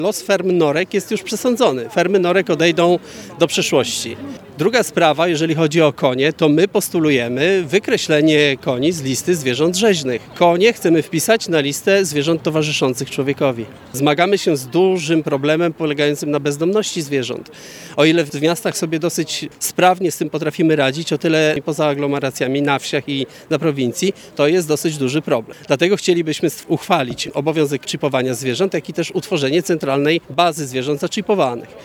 Los ferm norek jest już przesądzony. Fermy norek odejdą do przeszłości. Druga sprawa, jeżeli chodzi o konie, to my postulujemy wykreślenie koni z listy zwierząt rzeźnych. Konie chcemy wpisać na listę zwierząt towarzyszących człowiekowi. Zmagamy się z dużym problemem polegającym na bezdomności zwierząt. O ile w miastach sobie dosyć sprawnie z tym potrafimy radzić, o tyle poza aglomeracjami na wsiach i na prowincji to jest dosyć duży problem. Dlatego chcielibyśmy uchwalić obowiązek czipowania zwierząt, jak i też utworzenie centralnej bazy zwierząt zaczipowanych.